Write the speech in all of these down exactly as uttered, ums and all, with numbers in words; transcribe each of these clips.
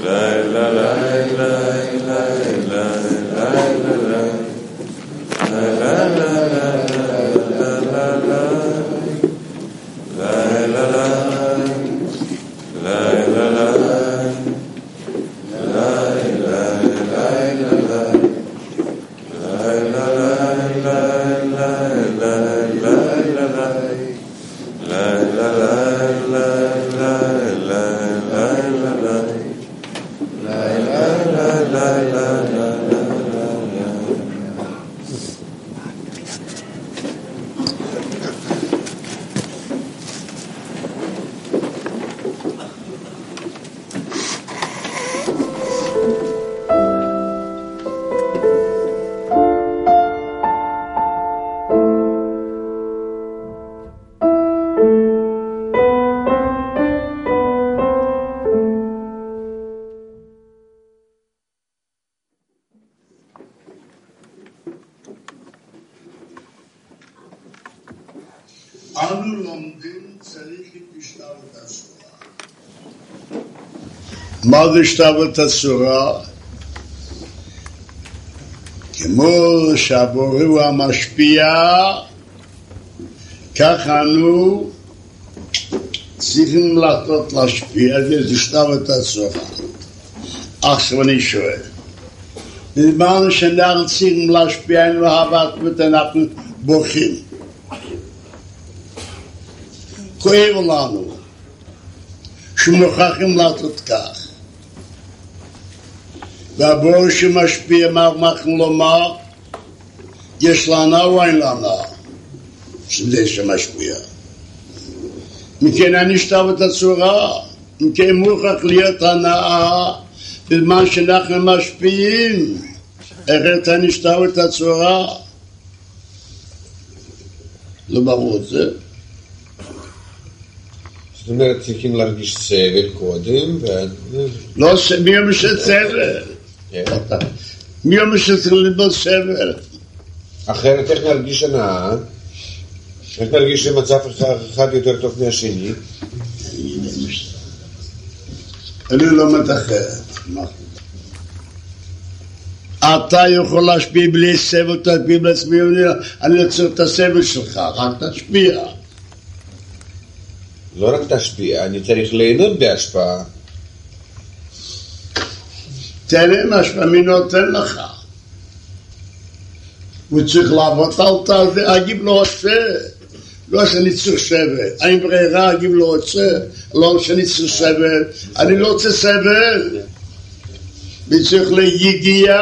אנו לומדים צריך להשתוות הצורה. מה זה השתוות הצורה? כמו שהבורא הוא המשפיע, כך אנו צריכים לעשות להשפיע, זה השתוות הצורה. עכשיו אני שואל, בזמן שאנחנו צריכים להשפיע עם אהבת אנחנו בוכים. כואב לנו שמוכרחים לעשות כך, והבורא שמשפיע מה אנחנו לומר, יש לנו או אין לנו, שזה שמשפיע. מכן אני אשתוות הצורה, מכן מוכרח להיות הנאה בזמן שאנחנו משפיעים, אחרת אני אשתוות הצורה. לא ברור את זה. זאת אומרת, צריכים להרגיש סבל קודם, לא, מי אומר שסבל? מי אומר שצריך לבוא סבל? אחרת איך נרגיש הנאה? איך נרגיש שמצב אחד יותר טוב מהשני? אני לא מתחר. אתה יכול להשפיע בלי סבל, תשפיע בלי סבל, אני לא צריך את הסבל שלך, רק תשפיע. לא רק תשפיע, אני צריך ליהנות בהשפעה. תראה מה שמי נותן לך. הוא צריך לעבוד על זה, אגיב לא עושה. לא שאני צריך סבל. אין ברירה, אגיב לא עושה. לא שאני צריך סבל. אני לא רוצה סבל. אני צריך להגיע.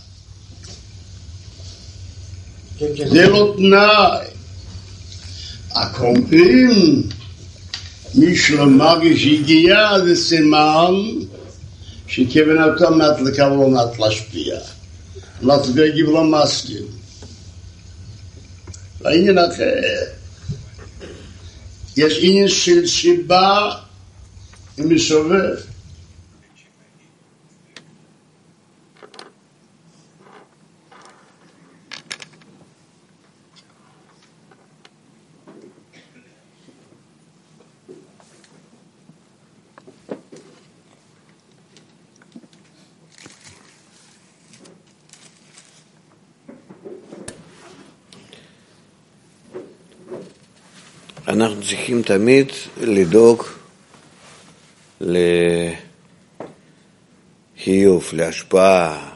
זה לא תנאי. הקומפים, מי שלא מרגיש הגיע, זה סימן שכוונתו מעט לקבל מעט להשפיע. מעט להגיב לא מסכים. העניין אחר. יש עניין של שיבה ומסובב. אנחנו צריכים תמיד לדאוג לחיוב, להשפעה,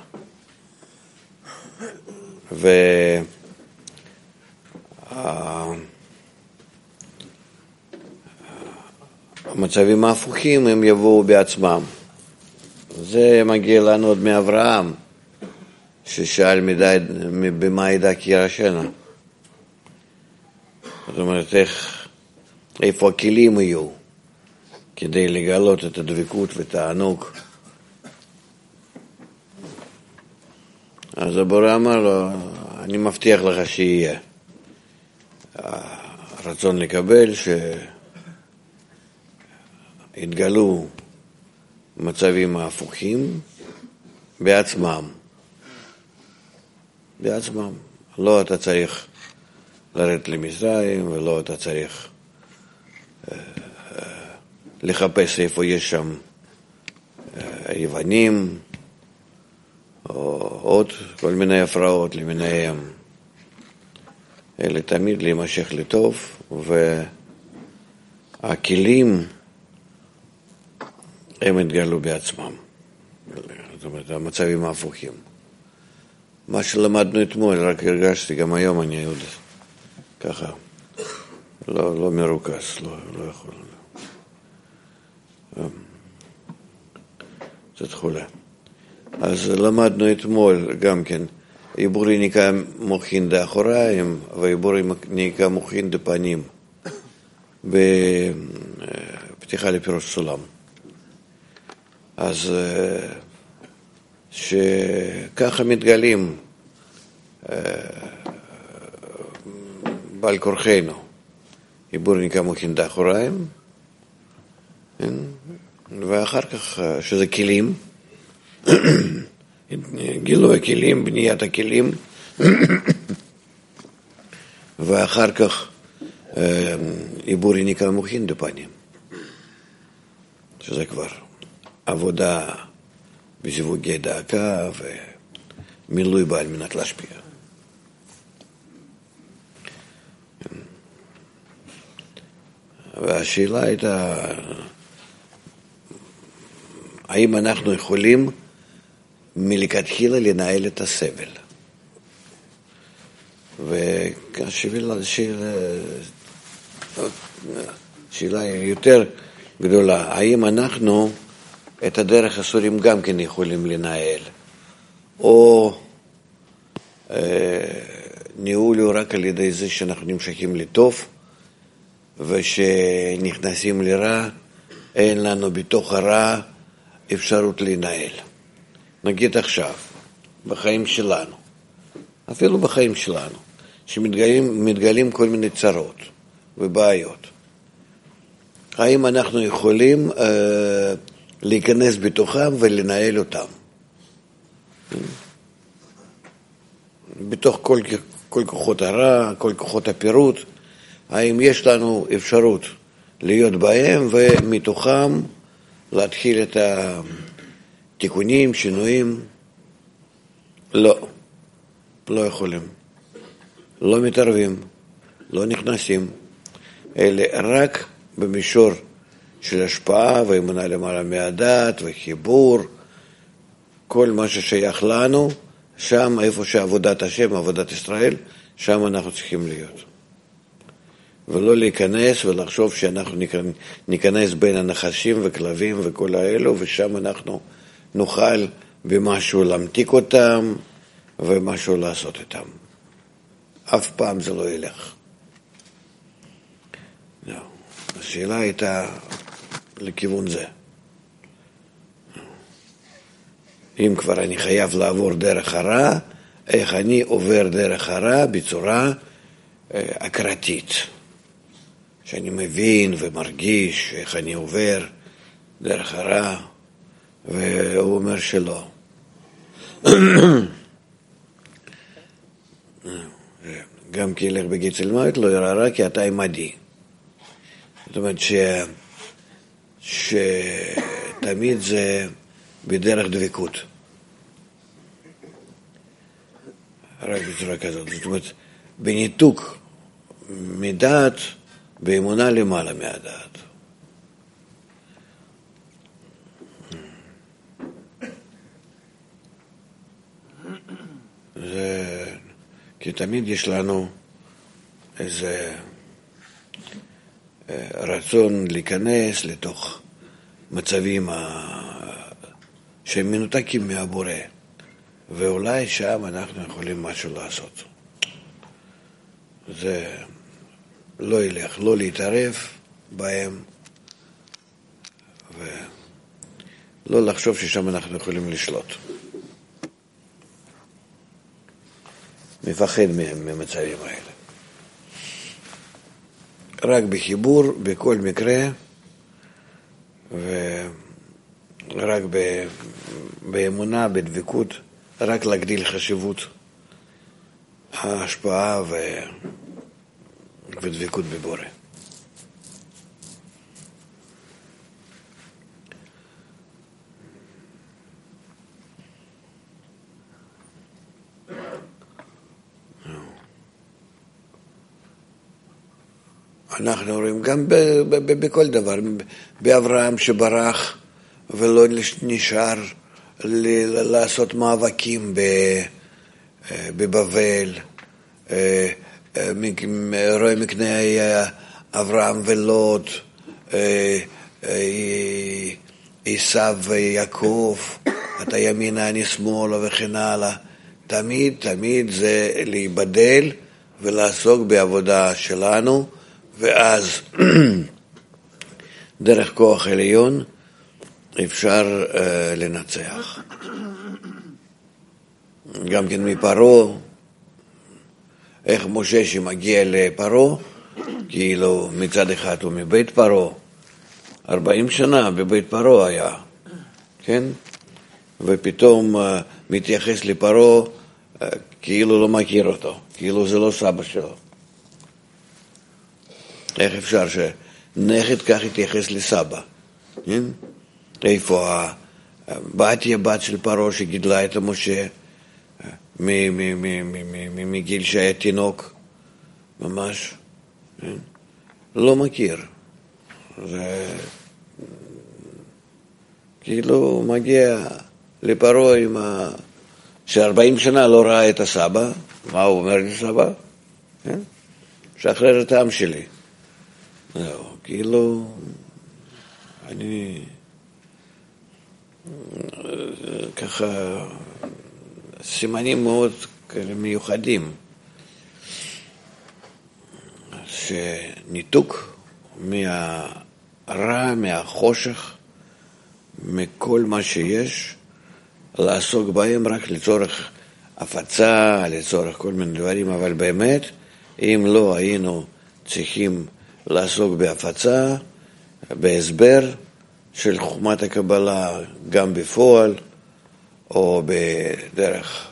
והמצבים ההפוכים הם יבואו בעצמם. זה מגיע לנו עוד מאברהם, ששאל במה ידע כי ירשנה. זאת אומרת, איך, איפה הכלים יהיו כדי לגלות את הדבקות ותענוג. אז הבורא אמר לו, אני מבטיח לך שיהיה הרצון לקבל, שיתגלו מצבים ההפוכים בעצמם. בעצמם. לא אתה צריך לרדת למצרים, ולא אתה צריך אה, אה, לחפש איפה יש שם היוונים, או עוד כל מיני הפרעות למיניהם. אלה תמיד להימשך לטוב, והכלים הם התגלו בעצמם. זאת אומרת, המצבים ההפוכים. מה שלמדנו אתמול, רק הרגשתי, גם היום אני עוד ככה, לא, לא מרוכז, לא, לא יכול. זאת חולה. אז למדנו אתמול גם כן, עיבורי ניקה מוחין דאחוריים, ועיבורי ניקה מוחין דפנים, בפתיחה לפירוש סולם. אז שככה מתגלים בעל כורחנו, עיבור ניקה מוחין דאחוריים, ואחר כך שזה כלים, גילוי הכלים, בניית הכלים, ואחר כך עיבור ניקה מוחין דפנים, שזה כבר עבודה בזיווגי דאקה ומילוי בה על מנת להשפיע. והשאלה הייתה, האם אנחנו יכולים מלכתחילה לנהל את הסבל? והשאלה שאלה יותר גדולה, האם אנחנו את הדרך הסורים גם כן יכולים לנהל, או אה, ניהול הוא רק על ידי זה שאנחנו נמשכים לטוב, ושנכנסים לרע, אין לנו בתוך הרע אפשרות לנהל. נגיד עכשיו, בחיים שלנו, אפילו בחיים שלנו, שמתגלים מתגלים כל מיני צרות ובעיות. האם אנחנו יכולים אה, להיכנס בתוכם ולנהל אותם? בתוך כל, כל כוחות הרע, כל כוחות הפירוט, האם יש לנו אפשרות להיות בהם ומתוכם להתחיל את התיקונים, שינויים? לא, לא יכולים. לא מתערבים, לא נכנסים. אלה רק במישור של השפעה ואמונה למעלה מהדעת וחיבור, כל מה ששייך לנו, שם איפה שעבודת השם, עבודת ישראל, שם אנחנו צריכים להיות. ולא להיכנס ולחשוב שאנחנו ניכנס בין הנחשים וכלבים וכל האלו, ושם אנחנו נוכל במשהו להמתיק אותם ומשהו לעשות איתם. אף פעם זה לא ילך. לא. השאלה הייתה לכיוון זה. אם כבר אני חייב לעבור דרך הרע, איך אני עובר דרך הרע בצורה הכרתית. שאני מבין ומרגיש איך אני עובר דרך הרע, והוא אומר שלא. גם כי ילך בגיץ אל מוות לא ירא רע כי אתה עמדי. זאת אומרת ש... שתמיד זה בדרך דבקות. רק בצורה כזאת. זאת אומרת, בניתוק מדעת, באמונה למעלה מהדעת. זה... כי תמיד יש לנו איזה רצון להיכנס לתוך מצבים שהם מנותקים מהבורא, ואולי שם אנחנו יכולים משהו לעשות. זה לא ילך, לא להתערב בהם, ולא לחשוב ששם אנחנו יכולים לשלוט. מפחד מהם, ממצבים האלה. רק בחיבור, בכל מקרה, ורק באמונה, בדבקות, רק להגדיל חשיבות ההשפעה ו... ודבקות בבורא. אנחנו רואים גם ב- ב- ב- בכל דבר, באברהם שברח ולא נשאר ל- לעשות מאבקים ב- בבבל, רואה מקנה אברהם ולוט, עשיו ויעקב, אתה ימינה אני שמאלה וכן הלאה. תמיד תמיד זה להיבדל ולעסוק בעבודה שלנו, ואז דרך כוח עליון אפשר uh, לנצח. גם כן מפרעה, איך משה שמגיע לפרעה, כאילו מצד אחד הוא מבית פרעה, ארבעים שנה בבית פרעה היה, כן? ופתאום uh, מתייחס לפרעה uh, כאילו לא מכיר אותו, כאילו זה לא סבא שלו. איך אפשר שנכד כך יתייחס לסבא? כן? איפה בתיה בת של פרעה שגידלה את משה מגיל שהיה תינוק ממש, כן? לא מכיר. זה כאילו מגיע לפרעה עם ה... שארבעים שנה לא ראה את הסבא. מה הוא אומר לסבא? כן? שחרר את העם שלי. לא, כאילו אני ככה סימנים מאוד מיוחדים שניתוק מהרע, מהחושך, מכל מה שיש, לעסוק בהם רק לצורך הפצה, לצורך כל מיני דברים, אבל באמת אם לא היינו צריכים לעסוק בהפצה, בהסבר של חוכמת הקבלה גם בפועל או בדרך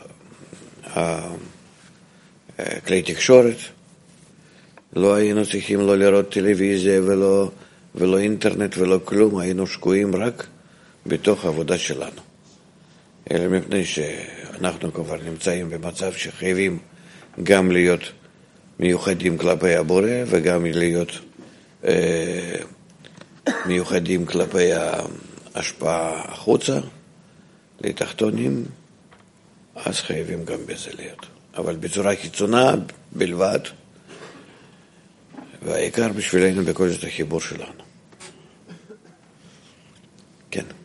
כלי תקשורת, לא היינו צריכים לא לראות טלוויזיה ולא, ולא אינטרנט ולא כלום, היינו שקועים רק בתוך העבודה שלנו. אלא מפני שאנחנו כבר נמצאים במצב שחייבים גם להיות מיוחדים כלפי הבורא וגם להיות אה, מיוחדים כלפי ההשפעה החוצה, לתחתונים, אז חייבים גם בזה להיות. אבל בצורה חיצונה בלבד, והעיקר בשבילנו בכל זאת החיבור שלנו. כן.